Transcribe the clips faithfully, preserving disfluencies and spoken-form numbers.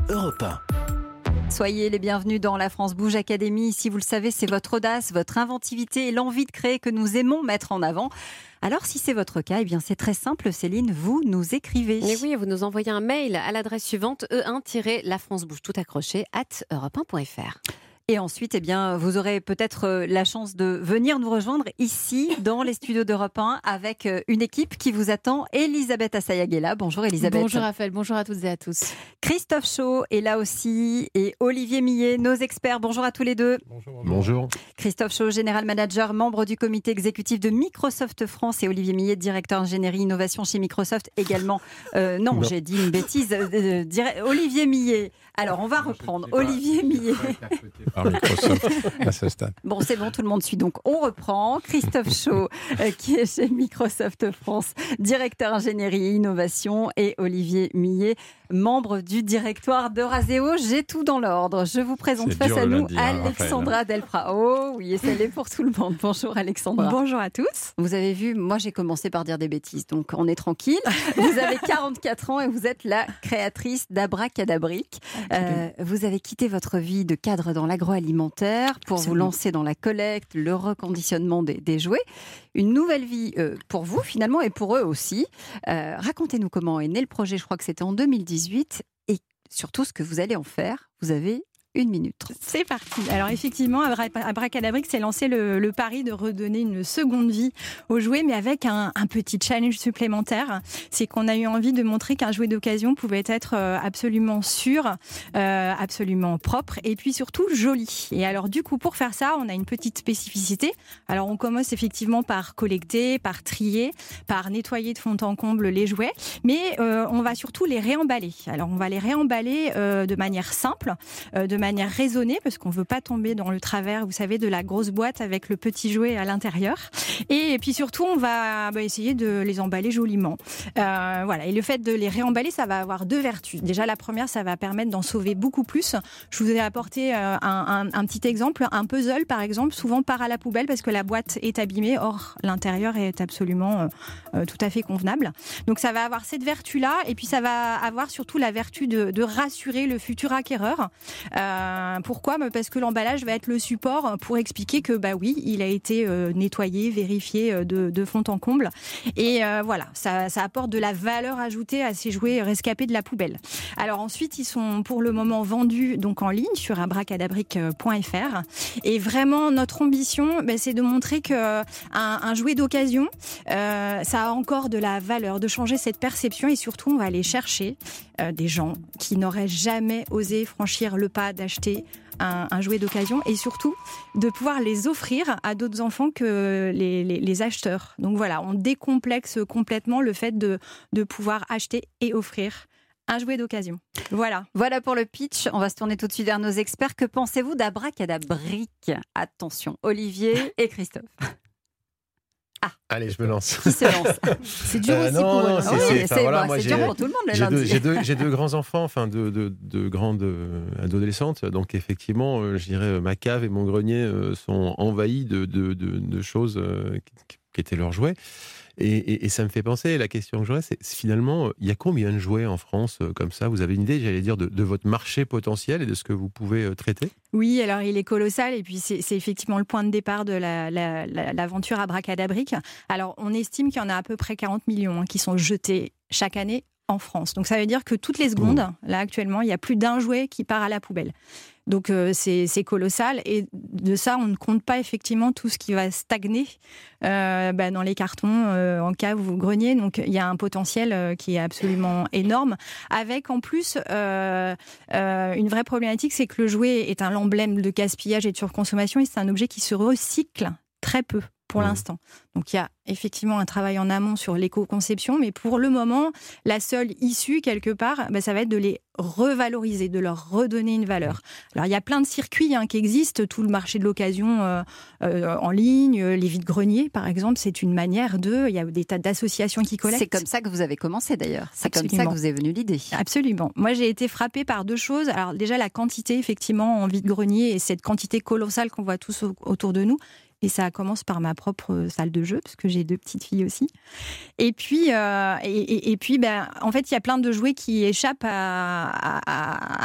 Europe un. Soyez les bienvenus dans la France Bouge Academy. Ici, vous le savez, c'est votre audace, votre inventivité et l'envie de créer que nous aimons mettre en avant. Alors, si c'est votre cas, eh bien, c'est très simple, Céline, vous nous écrivez. Et oui, vous nous envoyez un mail à l'adresse suivante e un tiret la france bouge tout accroché arobase europe un point f r. Et ensuite, eh bien, vous aurez peut-être la chance de venir nous rejoindre ici, dans les studios d'Europe un, avec une équipe qui vous attend. Elisabeth Assayag est là. Bonjour Elisabeth. Bonjour Raphaël, bonjour à toutes et à tous. Christophe Chaud est là aussi et Olivier Millet, nos experts. Bonjour à tous les deux. Bonjour. Bonjour. bonjour. Christophe Chaud, General Manager, membre du comité exécutif de Microsoft France, et Olivier Millet, directeur ingénierie innovation chez Microsoft également. Euh, non, non, j'ai dit une bêtise. Euh, dire... Olivier Millet. Alors, on va reprendre. Olivier Millet. Par Microsoft à ce stade. Bon, c'est bon, tout le monde suit. Donc, on reprend. Christophe Chaud, euh, qui est chez Microsoft France, directeur ingénierie et innovation, et Olivier Millet, membre du directoire d'Euraseo. J'ai tout dans l'ordre. Je vous présente c'est face à nous lundi, hein, Alexandra Delpra. Oh oui, et c'est pour tout le monde. Bonjour Alexandra. Bonjour à tous. Vous avez vu, moi j'ai commencé par dire des bêtises, donc on est tranquille. Vous avez quarante-quatre ans et vous êtes la créatrice d'Abracadabrique. Euh, vous avez quitté votre vie de cadre dans l'agroalimentaire pour Absolument. vous lancer dans la collecte, le reconditionnement des, des jouets. Une nouvelle vie euh, pour vous finalement et pour eux aussi. Euh, racontez-nous comment est né le projet, je crois que c'était en deux mille dix-huit, et surtout ce que vous allez en faire. Vous avez une minute. C'est parti. Alors effectivement, Abracadabrique s'est lancé le, le pari de redonner une seconde vie aux jouets, mais avec un, un petit challenge supplémentaire. C'est qu'on a eu envie de montrer qu'un jouet d'occasion pouvait être absolument sûr, euh, absolument propre, et puis surtout joli. Et alors du coup, pour faire ça, on a une petite spécificité. Alors on commence effectivement par collecter, par trier, par nettoyer de fond en comble les jouets, mais euh, on va surtout les réemballer. Alors on va les réemballer euh, de manière simple, euh, de manière manière raisonnée, parce qu'on ne veut pas tomber dans le travers, vous savez, de la grosse boîte avec le petit jouet à l'intérieur. Et, et puis surtout, on va bah, essayer de les emballer joliment. Euh, voilà. Et le fait de les réemballer, ça va avoir deux vertus. Déjà, la première, ça va permettre d'en sauver beaucoup plus. Je vous ai apporté euh, un, un, un petit exemple. Un puzzle, par exemple, souvent part à la poubelle parce que la boîte est abîmée. Or, l'intérieur est absolument euh, euh, tout à fait convenable. Donc, ça va avoir cette vertu-là. Et puis, ça va avoir surtout la vertu de, de rassurer le futur acquéreur. Euh, Pourquoi ? Parce que l'emballage va être le support pour expliquer que bah oui, il a été euh, nettoyé, vérifié de, de fond en comble. Et euh, voilà, ça, ça apporte de la valeur ajoutée à ces jouets rescapés de la poubelle. Alors ensuite, ils sont pour le moment vendus donc en ligne sur abracadabrique point f r. Et vraiment, notre ambition, bah, c'est de montrer qu'un un jouet d'occasion, euh, ça a encore de la valeur, de changer cette perception. Et surtout, on va aller chercher euh, des gens qui n'auraient jamais osé franchir le pas d'acheter un, un jouet d'occasion, et surtout de pouvoir les offrir à d'autres enfants que les, les, les acheteurs. Donc voilà, on décomplexe complètement le fait de, de pouvoir acheter et offrir un jouet d'occasion. Voilà. Voilà pour le pitch. On va se tourner tout de suite vers nos experts. Que pensez-vous d'Abracadabrique ? Attention, Olivier et Christophe. Ah. Allez, je me lance. Qui se lance ? C'est dur euh, aussi non, pour non, eux. C'est, oui, c'est, c'est, voilà, bah, moi, c'est dur pour tout le monde. J'ai deux, j'ai, deux, j'ai deux grands enfants, enfin deux, deux, deux grandes euh, adolescentes. Donc effectivement, euh, je dirais, ma cave et mon grenier euh, sont envahis de, de, de, de choses euh, qui, qui étaient leurs jouets. Et, et, et ça me fait penser, la question que j'aurais, c'est finalement, il y a combien de jouets en France euh, comme ça ? Vous avez une idée, j'allais dire, de, de votre marché potentiel et de ce que vous pouvez euh, traiter ? Oui, alors il est colossal, et puis c'est, c'est effectivement le point de départ de la, la, la, l'aventure Abracadabrique. Alors on estime qu'il y en a à peu près quarante millions hein, qui sont jetés chaque année en France. Donc ça veut dire que toutes les secondes, mmh. là actuellement, il y a plus d'un jouet qui part à la poubelle. Donc euh, c'est, c'est colossal, et de ça on ne compte pas effectivement tout ce qui va stagner euh, bah, dans les cartons, euh, en cave ou grenier. Donc il y a un potentiel euh, qui est absolument énorme, avec en plus euh, euh, une vraie problématique, c'est que le jouet est un emblème de gaspillage et de surconsommation, et c'est un objet qui se recycle très peu pour mmh. l'instant. Donc il y a effectivement un travail en amont sur l'éco-conception, mais pour le moment, la seule issue quelque part, bah, ça va être de les revaloriser, de leur redonner une valeur. Alors il y a plein de circuits hein, qui existent, tout le marché de l'occasion euh, euh, en ligne, les vides-greniers par exemple, c'est une manière de... Il y a des tas d'associations qui collectent. C'est comme ça que vous avez commencé d'ailleurs, c'est Absolument. Comme ça que vous est venue l'idée. Absolument. Moi j'ai été frappée par deux choses. Alors déjà la quantité effectivement en vide-grenier, et cette quantité colossale qu'on voit tous autour de nous. Et ça commence par ma propre salle de jeu, parce que j'ai deux petites filles aussi. Et puis, euh, et, et, et puis ben, en fait, il y a plein de jouets qui échappent à, à,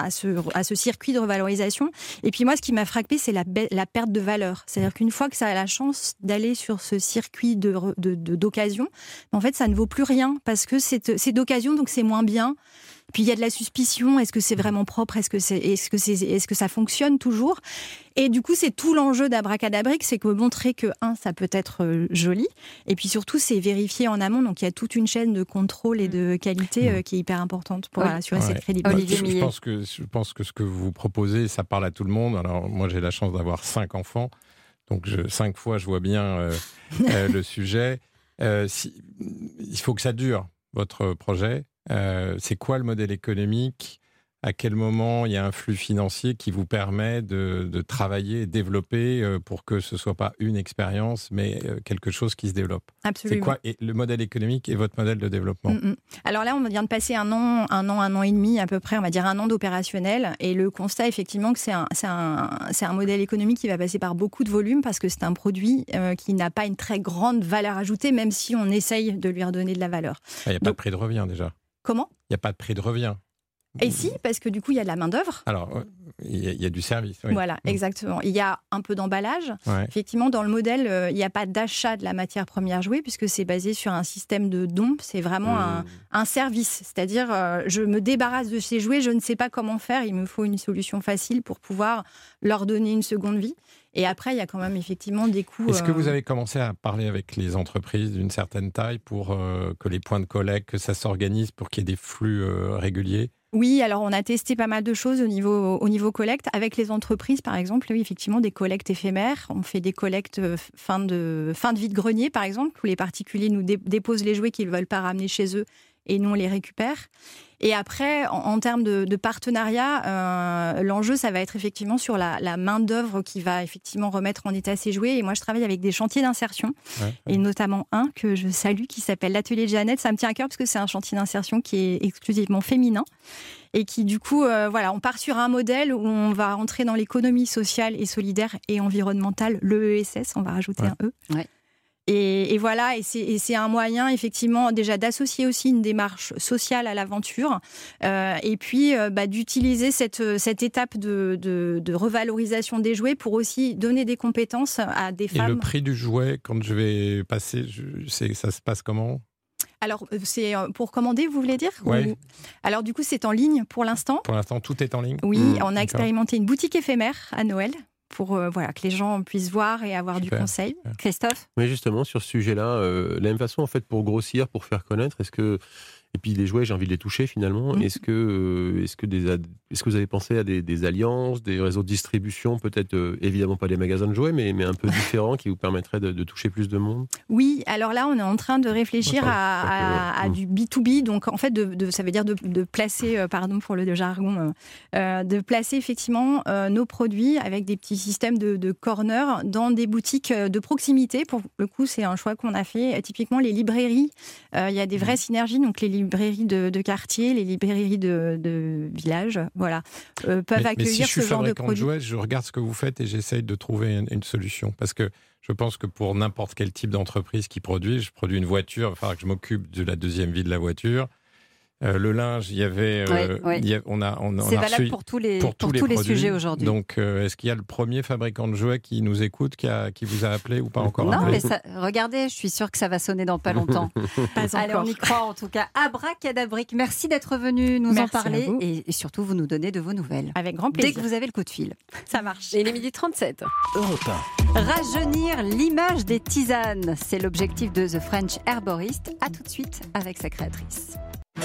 à, ce, à ce circuit de revalorisation. Et puis moi, ce qui m'a frappé, c'est la, la perte de valeur. C'est-à-dire qu'une fois que ça a la chance d'aller sur ce circuit de, de, de, d'occasion, en fait, ça ne vaut plus rien parce que c'est, c'est d'occasion, donc c'est moins bien. Puis il y a de la suspicion, est-ce que c'est vraiment propre, est-ce que, c'est, est-ce que, c'est, est-ce que ça fonctionne toujours ? Et du coup, c'est tout l'enjeu d'Abracadabrique, c'est que montrer que, un, ça peut être euh, joli, et puis surtout, c'est vérifier en amont, donc il y a toute une chaîne de contrôle et de qualité euh, qui est hyper importante pour oui. assurer ouais. cette crédibilité. Moi, je, je, pense que, je pense que ce que vous proposez, ça parle à tout le monde. Alors moi, j'ai la chance d'avoir cinq enfants, donc je, cinq fois, je vois bien euh, euh, le sujet. Euh, si, il faut que ça dure, votre projet. Euh, c'est quoi le modèle économique ? À quel moment il y a un flux financier qui vous permet de, de travailler et développer euh, pour que ce ne soit pas une expérience, mais euh, quelque chose qui se développe ? Absolument. C'est quoi et le modèle économique et votre modèle de développement ? Mm-hmm. Alors là, on vient de passer un an, un an, un an et demi à peu près, on va dire un an d'opérationnel. Et le constat, effectivement, que c'est un, c'est un, c'est un modèle économique qui va passer par beaucoup de volume parce que c'est un produit euh, qui n'a pas une très grande valeur ajoutée, même si on essaye de lui redonner de la valeur. Il n'y a Donc, pas de prix de revient déjà. Comment ? Il n'y a pas de prix de revient. Et si, parce que du coup, il y a de la main-d'œuvre. Alors, il y, y a du service. Oui. Voilà, exactement. Il y a un peu d'emballage. Ouais. Effectivement, dans le modèle, euh, il n'y a pas d'achat de la matière première jouée, puisque c'est basé sur un système de dons. C'est vraiment mmh. un, un service. C'est-à-dire, euh, je me débarrasse de ces jouets, je ne sais pas comment faire. Il me faut une solution facile pour pouvoir leur donner une seconde vie. Et après, il y a quand même effectivement des coûts... Est-ce que euh... vous avez commencé à parler avec les entreprises d'une certaine taille pour euh, que les points de collecte, que ça s'organise pour qu'il y ait des flux euh, réguliers ? Oui, alors on a testé pas mal de choses au niveau, au niveau collecte. Avec les entreprises, par exemple, oui, effectivement, des collectes éphémères. On fait des collectes fin de, fin de vie de grenier, par exemple, où les particuliers nous dé- déposent les jouets qu'ils ne veulent pas ramener chez eux et nous, on les récupère. Et après, en, en termes de, de partenariat, euh, l'enjeu, ça va être effectivement sur la, la main-d'œuvre qui va effectivement remettre en état ces jouets. Et moi, je travaille avec des chantiers d'insertion, ouais, ouais. et notamment un que je salue qui s'appelle l'Atelier de Jeannette. Ça me tient à cœur parce que c'est un chantier d'insertion qui est exclusivement féminin et qui, du coup, euh, voilà, on part sur un modèle où on va rentrer dans l'économie sociale et solidaire et environnementale, l'E E S S, on va rajouter ouais. un E. Ouais. Et, et voilà, et c'est, et c'est un moyen effectivement déjà d'associer aussi une démarche sociale à l'aventure, euh, et puis euh, bah, d'utiliser cette, cette étape de, de, de revalorisation des jouets pour aussi donner des compétences à des femmes. Et le prix du jouet, quand je vais passer, je, c'est, ça se passe comment ? Alors, c'est pour commander, vous voulez dire ? Ouais. Ou... Alors, du coup, c'est en ligne pour l'instant. Pour l'instant, tout est en ligne ? Oui, mmh, on a d'accord. expérimenté une boutique éphémère à Noël, pour euh, voilà, que les gens puissent voir et avoir Super. Du conseil. Christophe ? Oui, justement, sur ce sujet-là, euh, la même façon, en fait, pour grossir, pour faire connaître, est-ce que... Et puis les jouets, j'ai envie de les toucher finalement. Mmh. Est-ce que, euh, est-ce que, des ad... est-ce que vous avez pensé à des, des alliances, des réseaux de distribution, peut-être euh, évidemment pas des magasins de jouets, mais, mais un peu différents qui vous permettraient de, de toucher plus de monde ? Oui, alors là, on est en train de réfléchir enfin, à, à, à mmh. du B deux B, donc en fait, de, de, ça veut dire de, de placer, euh, pardon pour le jargon, euh, de placer effectivement euh, nos produits avec des petits systèmes de, de corner dans des boutiques de proximité. Pour le coup, c'est un choix qu'on a fait. Typiquement, les librairies, euh, il y a des vraies mmh. synergies, donc les librairies de, de quartier, les librairies de, de village, voilà, euh, peuvent mais, accueillir mais si ce genre de produits. De jouets, je regarde ce que vous faites et j'essaye de trouver une, une solution. Parce que je pense que pour n'importe quel type d'entreprise qui produit, je produis une voiture, il va falloir que je m'occupe de la deuxième vie de la voiture. Euh, le linge, il y avait, euh, oui, oui. Il y a, on a, on, on c'est a valable pour tous les, pour tous, pour les, tous les produits. sujets aujourd'hui. Donc, euh, est-ce qu'il y a le premier fabricant de jouets qui nous écoute, qui, a, qui vous a appelé ou pas encore Non, appelé ? mais ça, regardez, je suis sûre que ça va sonner dans pas longtemps. Pas Allez, on y croit en tout cas. Abracadabrique, merci d'être venu nous merci en parler et, et surtout vous nous donner de vos nouvelles. Avec grand plaisir. Dès que vous avez le coup de fil. Ça marche. Et il est midi trente-sept. Europe un. Rajeunir l'image des tisanes, c'est l'objectif de The French Herborist. À tout de suite avec sa créatrice.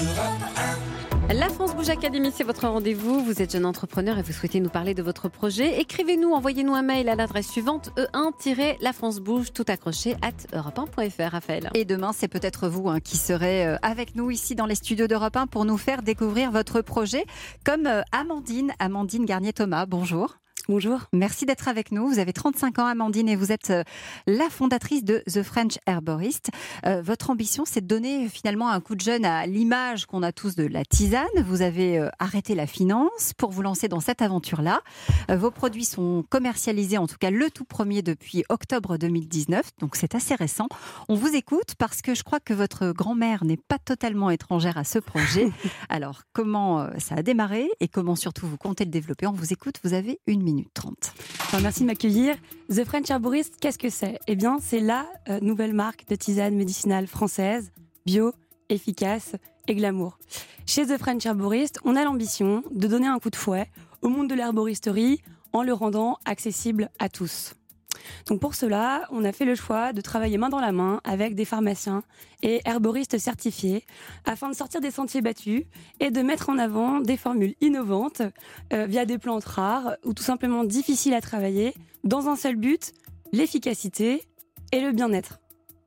La France Bouge Academy, c'est votre rendez-vous. Vous êtes jeune entrepreneur et vous souhaitez nous parler de votre projet. Écrivez-nous, envoyez-nous un mail à l'adresse suivante e un la france bouge tout accroché arobase europe un point f r. Raphaël. Et demain, c'est peut-être vous hein, qui serez avec nous ici dans les studios d'Europe un pour nous faire découvrir votre projet, comme Amandine, Amandine Garnier-Thomas. Bonjour. Bonjour. Merci d'être avec nous. Vous avez trente-cinq ans, Amandine, et vous êtes euh, la fondatrice de The French Herborist. Euh, votre ambition, c'est de donner finalement un coup de jeune à l'image qu'on a tous de la tisane. Vous avez euh, arrêté la finance pour vous lancer dans cette aventure-là. Euh, vos produits sont commercialisés, en tout cas le tout premier, depuis octobre deux mille dix-neuf, donc c'est assez récent. On vous écoute parce que je crois que votre grand-mère n'est pas totalement étrangère à ce projet. Alors, comment euh, ça a démarré et comment surtout vous comptez le développer? On vous écoute, vous avez une minute trente. Enfin, merci de m'accueillir. The French Herborist, qu'est-ce que c'est? Eh bien, c'est la euh, nouvelle marque de tisane médicinale française, bio, efficace et glamour. Chez The French Herborist, on a l'ambition de donner un coup de fouet au monde de l'herboristerie en le rendant accessible à tous. Donc pour cela, on a fait le choix de travailler main dans la main avec des pharmaciens et herboristes certifiés afin de sortir des sentiers battus et de mettre en avant des formules innovantes euh, via des plantes rares ou tout simplement difficiles à travailler dans un seul but, l'efficacité et le bien-être.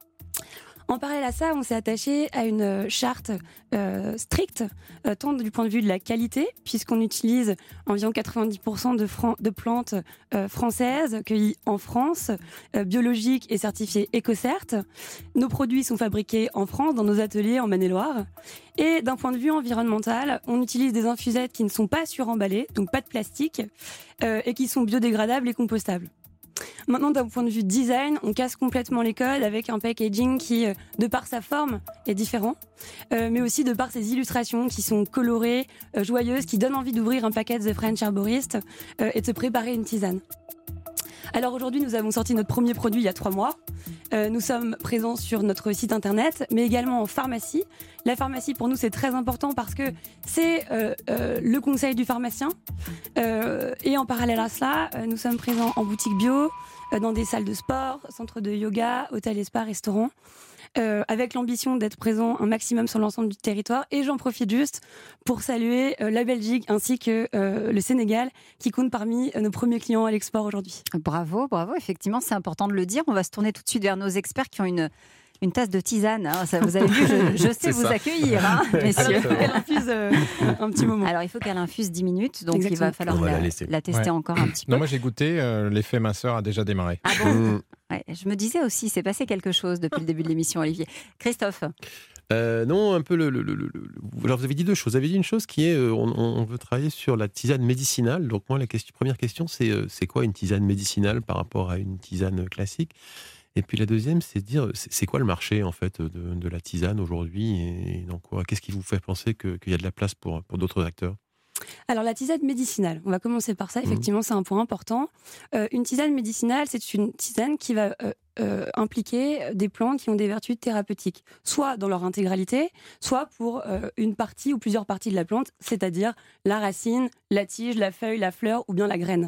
En parallèle à ça, on s'est attaché à une charte euh, stricte, euh, tant du point de vue de la qualité, puisqu'on utilise environ quatre-vingt-dix pour cent de, fran- de plantes euh, françaises cueillies en France, euh, biologiques et certifiées EcoCert. Nos produits sont fabriqués en France, dans nos ateliers en Maine-et-Loire. Et d'un point de vue environnemental, on utilise des infusettes qui ne sont pas suremballées, donc pas de plastique, euh, et qui sont biodégradables et compostables. Maintenant, d'un point de vue design, on casse complètement les codes avec un packaging qui, de par sa forme, est différent, euh, mais aussi de par ses illustrations qui sont colorées, euh, joyeuses, qui donnent envie d'ouvrir un paquet de The French Herborist euh, et de se préparer une tisane. Alors aujourd'hui, nous avons sorti notre premier produit il y a trois mois. Euh, nous sommes présents sur notre site internet, mais également en pharmacie. La pharmacie, pour nous, c'est très important parce que c'est euh, euh, le conseil du pharmacien. Euh, et en parallèle à cela, euh, nous sommes présents en boutique bio, euh, dans des salles de sport, centres de yoga, hôtels et spas, restaurants. Euh, avec l'ambition d'être présent un maximum sur l'ensemble du territoire. Et j'en profite juste pour saluer euh, la Belgique ainsi que euh, le Sénégal qui comptent parmi euh, nos premiers clients à l'export aujourd'hui. Bravo, bravo. Effectivement, c'est important de le dire. On va se tourner tout de suite vers nos experts qui ont une, une tasse de tisane. Hein. Ça, vous avez vu, je, je sais vous ça. accueillir, hein, messieurs. Alors, elle infuse euh, un petit moment. Alors, il faut qu'elle infuse dix minutes, donc Exactement. il va falloir la, la, la tester ouais. encore un petit peu. Non, moi j'ai goûté, euh, l'effet minceur a déjà démarré. Ah bon ouais, je me disais aussi, c'est passé quelque chose depuis le début de l'émission, Olivier. Christophe euh, Non, un peu le, le, le, le... Alors vous avez dit deux choses. Vous avez dit une chose qui est, euh, on, on veut travailler sur la tisane médicinale. Donc moi, la question, première question, c'est euh, c'est quoi une tisane médicinale par rapport à une tisane classique? Et puis la deuxième, c'est de dire, c'est, c'est quoi le marché en fait de, de la tisane aujourd'hui? Et donc quoi, qu'est-ce qui vous fait penser que, qu'il y a de la place pour, pour d'autres acteurs? Alors la tisane médicinale, on va commencer par ça, effectivement mmh. c'est un point important. Euh, une tisane médicinale, c'est une tisane qui va euh, euh, impliquer des plantes qui ont des vertus thérapeutiques, soit dans leur intégralité, soit pour euh, une partie ou plusieurs parties de la plante, c'est-à-dire la racine, la tige, la feuille, la fleur ou bien la graine.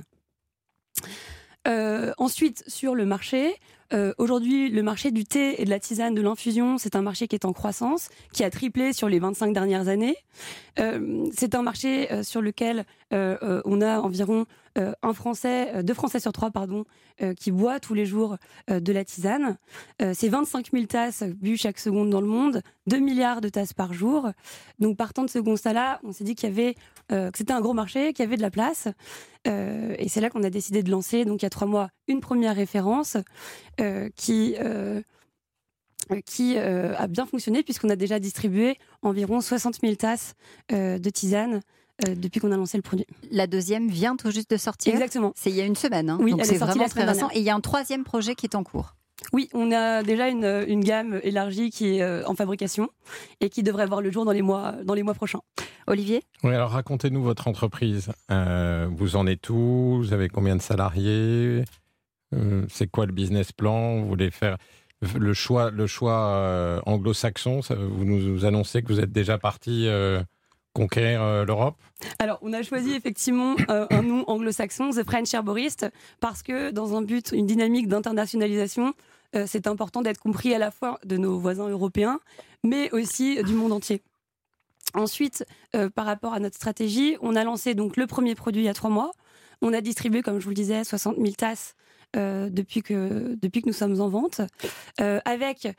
Euh, ensuite, sur le marché, euh, aujourd'hui, le marché du thé et de la tisane, de l'infusion, c'est un marché qui est en croissance, qui a triplé sur les vingt-cinq dernières années. Euh, c'est un marché euh, sur lequel euh, euh, on a environ euh, un Français, euh, deux Français sur trois, pardon, euh, qui boit tous les jours euh, de la tisane. Euh, c'est vingt-cinq mille tasses bues chaque seconde dans le monde, deux milliards de tasses par jour. Donc, partant de ce constat-là, on s'est dit qu'il y avait, euh, que c'était un gros marché, qu'il y avait de la place. Euh, et c'est là qu'on a décidé de lancer, donc il y a trois mois, une première référence euh, qui, euh, qui euh, a bien fonctionné puisqu'on a déjà distribué environ soixante mille tasses euh, de tisane euh, depuis qu'on a lancé le produit. La deuxième vient tout juste de sortir. Exactement. C'est il y a une semaine, hein. Oui, donc elle c'est est sortie vraiment la semaine très récent. dernière. Et il y a un troisième projet qui est en cours. Oui, on a déjà une, une gamme élargie qui est euh, en fabrication et qui devrait voir le jour dans les mois, dans les mois prochains. Olivier ? Oui, alors racontez-nous votre entreprise. Euh, vous en êtes où? Vous avez combien de salariés? euh, C'est quoi le business plan? Vous voulez faire le choix, le choix euh, anglo-saxon? Ça, vous nous annoncez que vous êtes déjà parti euh, conquérir euh, l'Europe? Alors, on a choisi effectivement euh, un nom anglo-saxon, The French Herborist, parce que dans un but, une dynamique d'internationalisation, euh, c'est important d'être compris à la fois de nos voisins européens, mais aussi euh, du monde entier. Ensuite, euh, par rapport à notre stratégie, on a lancé donc le premier produit il y a trois mois. On a distribué, comme je vous le disais, soixante mille tasses euh, depuis, que, depuis que nous sommes en vente, euh, avec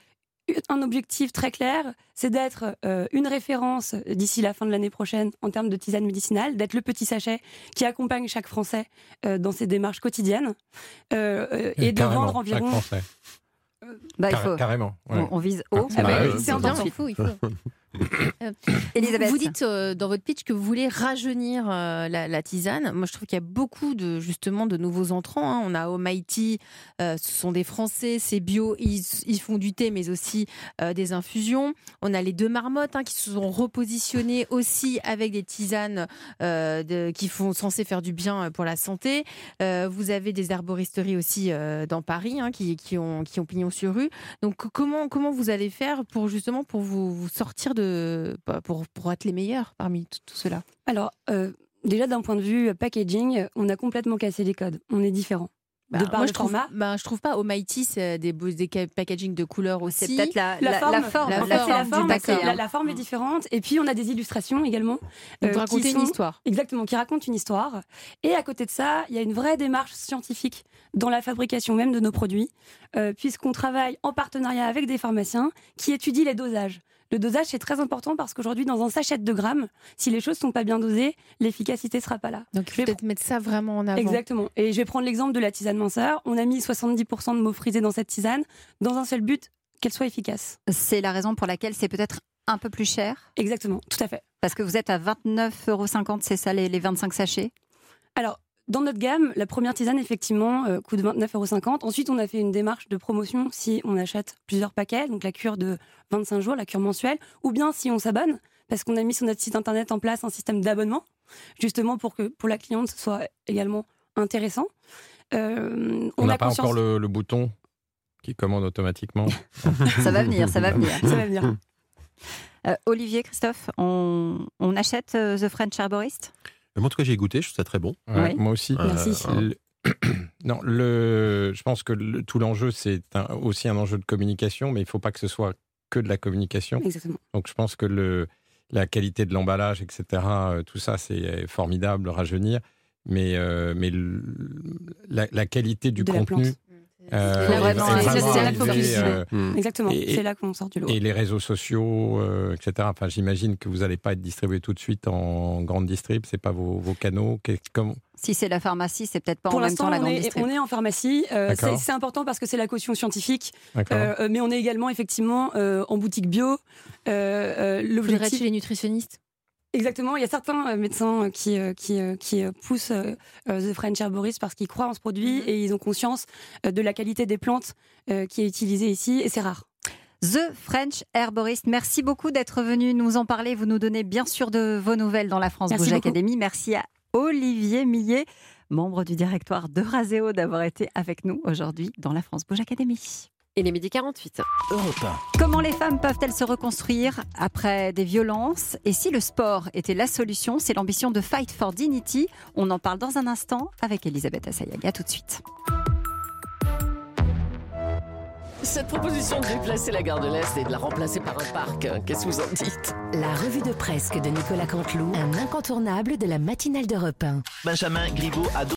un objectif très clair, c'est d'être euh, une référence d'ici la fin de l'année prochaine en termes de tisane médicinale, d'être le petit sachet qui accompagne chaque Français euh, dans ses démarches quotidiennes euh, euh, et, et de carrément, vendre environ... Chaque Français. Bah, il Car- faut, carrément. Ouais. on, on vise haut. Ah, bah, oui, oui, c'est c'est important, bien. il faut, il faut. Euh, Elisabeth. Vous dites euh, dans votre pitch que vous voulez rajeunir euh, la, la tisane. Moi, je trouve qu'il y a beaucoup de justement de nouveaux entrants. Hein. On a Almighty, euh, ce sont des Français, c'est bio, ils, ils font du thé, mais aussi euh, des infusions. On a les deux marmottes hein, qui se sont repositionnés aussi avec des tisanes euh, de, qui font censées faire du bien pour la santé. Euh, vous avez des herboristeries aussi euh, dans Paris hein, qui, qui ont qui ont pignon sur rue. Donc comment comment vous allez faire pour justement pour vous, vous sortir de Pour, pour être les meilleurs parmi tout, tout cela? Alors, euh, déjà d'un point de vue packaging, on a complètement cassé les codes. On est différent. Bah, de par moi, le je trouve, format. bah, je trouve pas. Almighty, c'est des, beaux- des ca- packaging de couleurs aussi. C'est peut-être la, La la, forme, la forme. la En fait, c'est la forme, forme, d'accord. c'est- la, la forme est différente. Et puis, on a des illustrations également. Donc, euh, vous racontez qui une sont- histoire. Exactement, qui racontent une histoire. Et à côté de ça, il y a une vraie démarche scientifique dans la fabrication même de nos produits, euh, puisqu'on travaille en partenariat avec des pharmaciens qui étudient les dosages. Le dosage, c'est très important parce qu'aujourd'hui, dans un sachet de deux grammes, si les choses ne sont pas bien dosées, l'efficacité ne sera pas là. Donc, il Je faut vais peut-être mettre ça vraiment en avant. Exactement. Et je vais prendre l'exemple de la tisane minceur. On a mis soixante-dix pour cent de mots frisés dans cette tisane, dans un seul but, qu'elle soit efficace. C'est la raison pour laquelle c'est peut-être un peu plus cher. Exactement, tout à fait. Parce que vous êtes à vingt-neuf euros cinquante, c'est ça les, les vingt-cinq sachets? Alors, dans notre gamme, la première tisane, effectivement, euh, coûte vingt-neuf euros cinquante. Ensuite, on a fait une démarche de promotion si on achète plusieurs paquets, donc la cure de vingt-cinq jours, la cure mensuelle, ou bien si on s'abonne, parce qu'on a mis sur notre site internet en place un système d'abonnement, justement pour que pour la cliente ce soit également intéressant. Euh, On n'a a pas conscience- encore le, le bouton qui commande automatiquement. Ça va venir, ça va venir. Ça va venir. Euh, Olivier, Christophe, on, on achète euh, The French Herborist? Moi, en tout cas, j'ai goûté, je trouve ça très bon. Ouais, Oui. Moi aussi. Merci. Euh, le- non, le, je pense que le- tout l'enjeu, c'est un- aussi un enjeu de communication, mais il ne faut pas que ce soit que de la communication. Exactement. Donc, je pense que le, la qualité de l'emballage, et cetera, euh, tout ça, c'est formidable, rajeunir. Mais, euh, mais le- la, la qualité du De la contenu plante. euh, Là, est vraiment, est c'est- vraiment c'est la arrivé, focus. euh, Mm. Exactement. Et- C'est là qu'on sort du lot. et les réseaux sociaux, euh, et cetera. Enfin, j'imagine que vous n'allez pas être distribué tout de suite en grande distrib. C'est pas vos, vos canaux. Qu'est- Comme... Si c'est la pharmacie, c'est peut-être pas Pour en même l'instant, temps la on, grande est- distrib. on est en pharmacie. Euh, D'accord. c'est c'est important parce que c'est la caution scientifique. D'accord. Euh, mais on est également effectivement euh, en boutique bio. Euh, euh, Faudrait être L'objectif, chez les nutritionnistes. exactement. Il y a certains euh, médecins qui euh, qui euh, qui euh, poussent euh, euh, The French Herborist parce qu'ils croient en ce produit Mhm. et ils ont conscience euh, de la qualité des plantes euh, qui est utilisée ici et c'est rare. The French Herborist, merci beaucoup d'être venu nous en parler. Vous nous donnez bien sûr de vos nouvelles dans la France Merci Bouge beaucoup. Academy. Merci à Olivier Millet, membre du directoire de Raseo, d'avoir été avec nous aujourd'hui dans la France Bouge Academy. Il est midi quarante-huit. Europe un. Comment les femmes peuvent-elles se reconstruire après des violences? Et si le sport était la solution? C'est l'ambition de Fight for Dignity. On en parle dans un instant avec Elisabeth Assayaga. Tout de suite. Cette proposition de déplacer la gare de l'Est et de la remplacer par un parc, hein, qu'est-ce que vous en dites? La revue de presse de Nicolas Canteloup, un incontournable de la matinale d'Europe un. Benjamin Griveaux a